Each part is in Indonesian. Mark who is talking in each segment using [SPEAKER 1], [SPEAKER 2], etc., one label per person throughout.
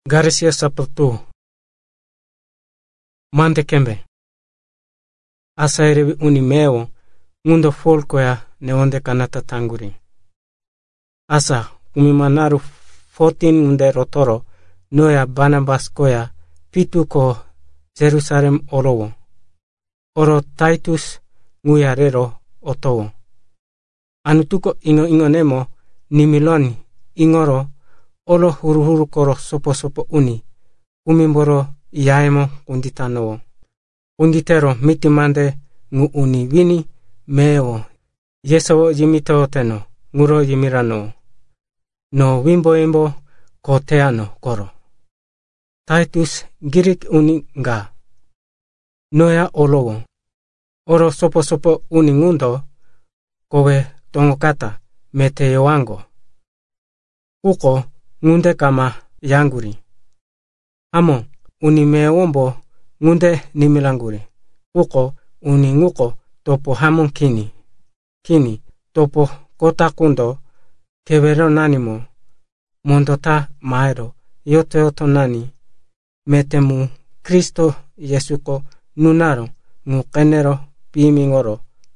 [SPEAKER 1] Garisia sapatu. Mande kembe. Asa erevi uni meo ngundo folkoya ne onde kanata tanguri. Asa kumimanaru 14 unde rotoro noya Barnabas koya pitu ko Jerusalem orowo. Oro Titus nguya rero otowo. Anutuko ingo nemo nimiloni ingoro olo huru koro sopo uni umimboro yaemo unditanowo. Unditero mitimande ngu uni wini meo yesowo yimito teno nguro yimirano no wimbo ko teano koro. Titus girik uni nga noya olowo. Oro sopo uni ngundo kowe tongokata mete yoango. Uko ngunde kama yanguri. Amo uni meombo ngunde nimilanguri. Uko uni nguko topo hamon kini topo kota kundo kevero nanimo mondota maero yoto nani metemu Kristo Yesuko nunaro ngukenero pimingoro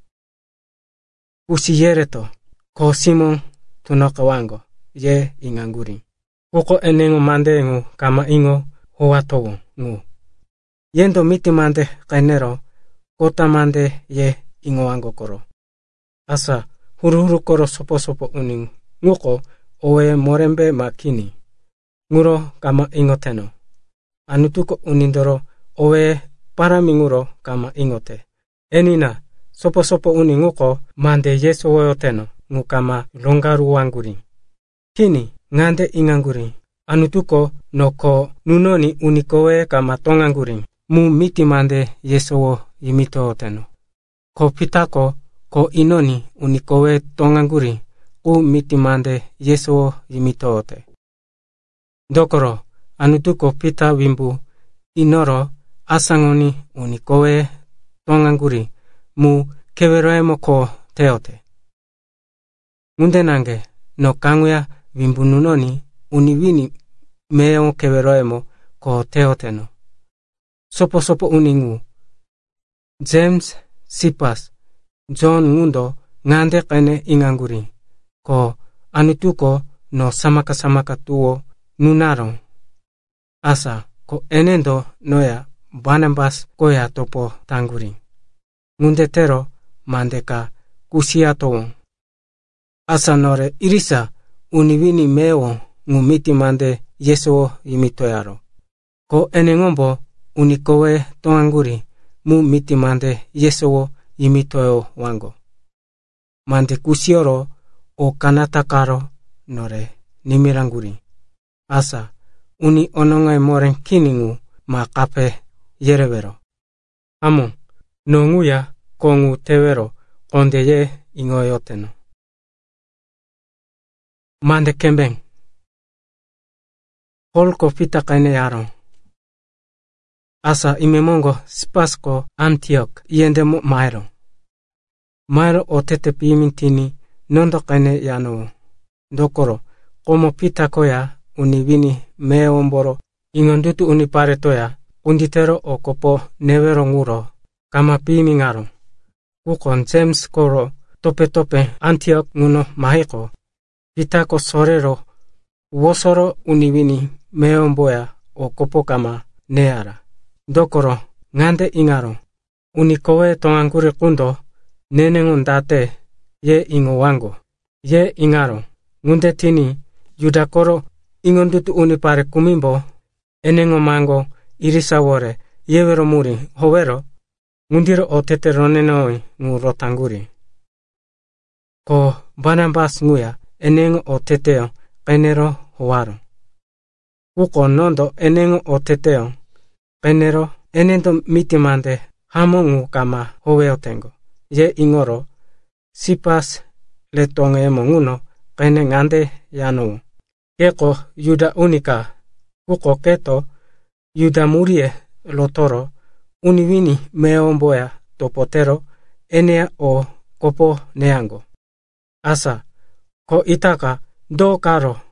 [SPEAKER 1] usiyereto ko Simon tunokawango ye inganguri. Uko enengo mande ngu kama ingo hoatowo ngu. Yendo miti mande kainero kota mande ye ingo wango koro. Asa huru koro sopo uning nguko owe morembe makini. Nguro kama ingo teno. Anutuko unindoro owe paraminguro kama ingote. Enina sopo uning nguko mande yeso woyo teno ngu kama longaru wanguri. Kini ngande inganguri. Anutuko noko nunoni unikowe kama tonganguri. Mu miti mande yesowo yimito teno. Ko pitako ko inoni unikowe tonganguri u miti mande yesowo yimito te. Dokoro anutuko pita wimbu inoro asangoni unikowe tonganguri mu keweroemo ko teote. Ngundenange no kanguya wimbu nunoni uniwini meo keweroemo ko teoteno. Sopo uningu. James, Sipas, John ngundo ngande kene inganguri. Ko anutuko no samaka tuo nunaro. Asa ko enendo noya Barnabas koya topo tanguri. Ngunde tero mandeka kusiatowo. Asa nore irisa uniwini meo ngumiti mande yeso yimitoyaro. Ko enengombo unikowe tonganguri mu miti mande yeso yimitoyo wango. Mande kusioro o kanata karo nore nimiranguri. Asa uni onongai moren kiningu ma kape yerevero. Amo nonguya kongu tewero konde ye ingoyoteno. Mande kembeng. Holko pita kaine yaro. Asa imemongo Spasko Antioch yendemo maero. Maero o tete pimintini nondo kaine yano. Dokoro komo pita koya uniwini meomboro ingondutu unipare toya unditero o kopo nevero nguro kama pimingaro. Ukon James koro tope Antioch nguno mahiko. Pitako sorero wosoro uniwini meomboya o kopo kama neara. Dokoro ngande ingaro unikowe tonganguri kundo nenengun date ye ingo wango. Ye ingaro ngunde tini yudakoro ingondutu unipare kumimbo enengo mango irisawore yewero muri hovero ngundiro o tete ronenoi ngu rotanguri. Ko Barnabas nguya enengo o teteo kainero hoaro. Uko nondo enengo o teteo kainero enendo mitimande hamongu kama hoveo tengo. Ye ingoro Sipas letongemo nguno kaine ngande yano. Keko yuda unika uko keto yuda murie lotoro uniwini meomboya topotero enea o kopo neango. Asa ko itaka do karo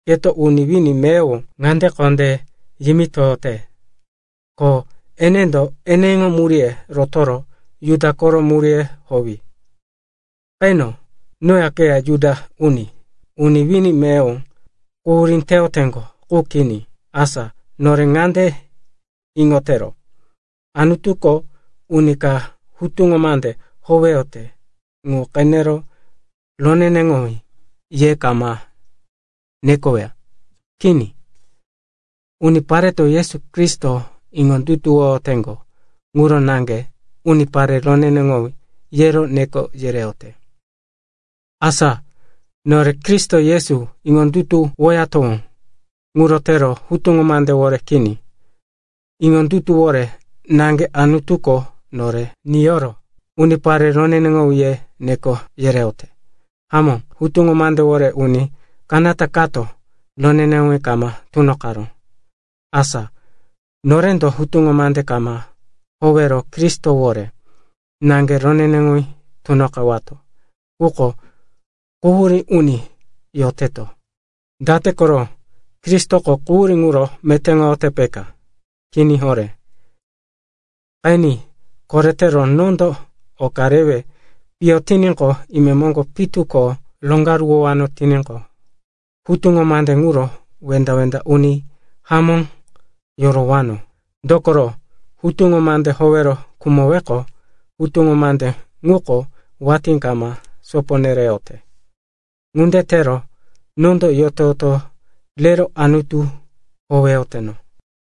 [SPEAKER 1] keto uni vini meo ngande konde yimitote. Ko enendo enengo murie rotoro yuda koro murie hovi. Kaino noya kea yuda uni vini meo kurin teotengo kukini asa nore ngande ingotero. Anutuko unika hutungo mande hoveote ngu kainero lonenengoi ye kama nekoya. Kini uni pareto Yesu Kristo ingon tutuo tengo nguro nange uni pare lonenengoi yero neko yereote. Asa nore Kristo Yesu ingon tutu woyato ngurotero hutungo mande wore kini. Ingon tutu wore nange anutuko nore nioro uni pare lonenengoi ye neko yereote. Hamo hutungo mande wore uni kanata kato lonenengoi kama tunokaro. Asa norendo hutungo mande kama hovero Kristo wore nange lonenengoi tunokawato. Uko kuhuri uni yoteto. Date koro Kristo ko kuhuri nguro metengo otepeka. Kini hore. Kaini koretero nondo o karebe pio tininko imemongo pituko longaruo wano tininko. Hutungo mande nguro wenda uni hamon yoro wano. Dokoro hutungo mande hovero kumoweko hutungo mande nguko watinkama soponereote. Ngunde tero nondo yototo lero anutu hoveoteno.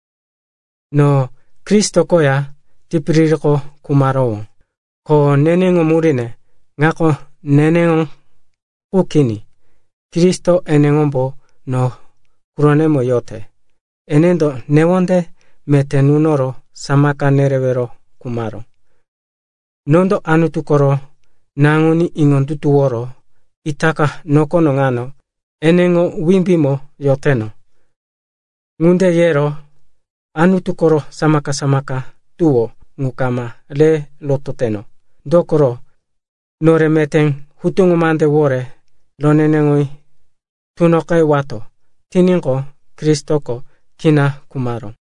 [SPEAKER 1] No Kristo koya tipririko kumarowo. Ko nenengo murine ngako nenengo ukini. Kristo enengombo no kuronemo yote. Enendo newonde metenunoro samaka nerevero kumaro. Nondo anutukoro nanguni ingon tutuoro itaka nokono ngano enengo wimbimo yoteno. Ngunde yero anutukoro samaka tuo ngukama le lototeno. Dokoro nore meten hutungo mande wore lonenengoi tunokai wato tininko Kristoko kina kumaro.